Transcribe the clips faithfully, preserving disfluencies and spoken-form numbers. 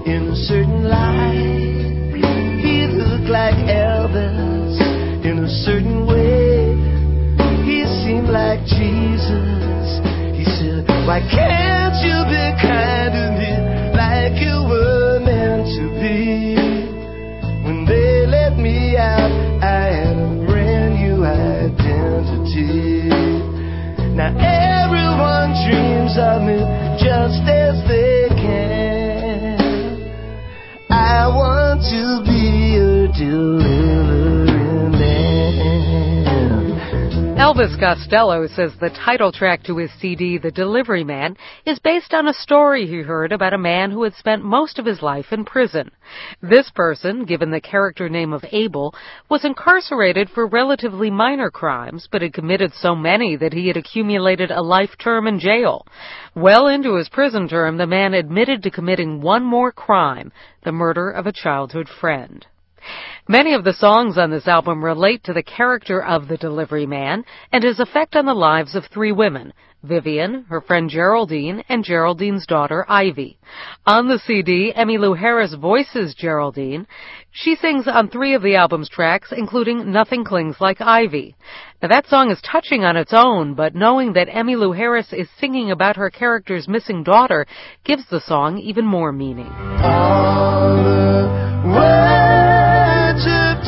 in a certain light. He looked like Elvis in a certain way. He seemed like Jesus. He said, why can't you be kind to me like you were meant to be? When they let me out, I had a brand new identity. Now everyone dreams of me just as they can. I want to be a delivering man. Elvis Costello says the title track to his C D, The Delivery Man, is based on a story he heard about a man who had spent most of his life in prison. This person, given the character name of Abel, was incarcerated for relatively minor crimes, but had committed so many that he had accumulated a life term in jail. Well into his prison term, the man admitted to committing one more crime, the murder of a childhood friend. Many of the songs on this album relate to the character of the delivery man and his effect on the lives of three women, Vivian, her friend Geraldine, and Geraldine's daughter, Ivy. On the C D, Emmylou Harris voices Geraldine. She sings on three of the album's tracks, including Nothing Clings Like Ivy. Now, that song is touching on its own, but knowing that Emmylou Harris is singing about her character's missing daughter gives the song even more meaning. All the words of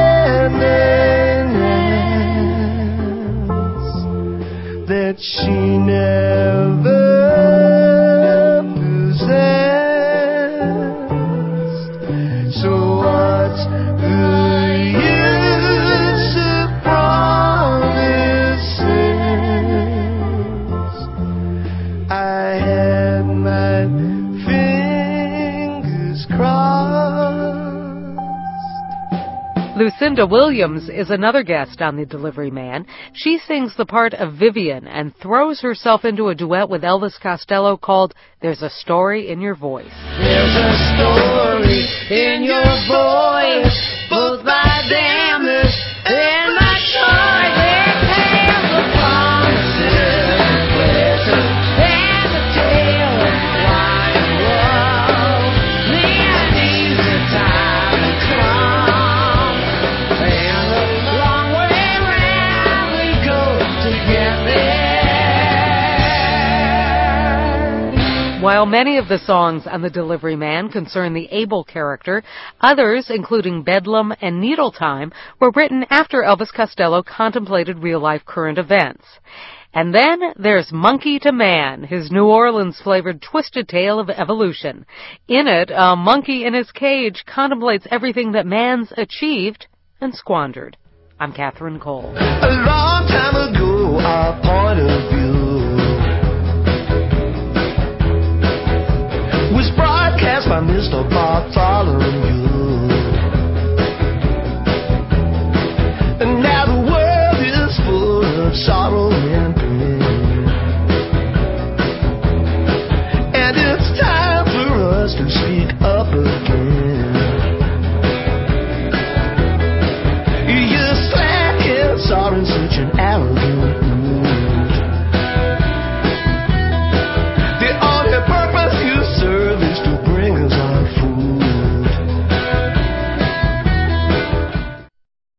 tenderness that she never possessed. So what's the use of promises? I had my fingers crossed. Lucinda Williams is another guest on The Delivery Man. She sings the part of Vivian and throws herself into a duet with Elvis Costello called There's a Story in Your Voice. There's a story in your voice, both my damnness and my joy. There tales of promises, glitter, and the tale of flying walls. The endings of time to come, and the long way round we go to get there. While many of the songs on The Delivery Man concern the Abel character, others, including Bedlam and Needle Time, were written after Elvis Costello contemplated real-life current events. And then there's Monkey to Man, his New Orleans-flavored twisted tale of evolution. In it, a monkey in his cage contemplates everything that man's achieved and squandered. I'm Catherine Cole. A long time ago, our point of view was broadcast by Mister Bartholomew. And now the world is full of sorrow and pain, and it's time for us to speak up again. You slack and sorry, such an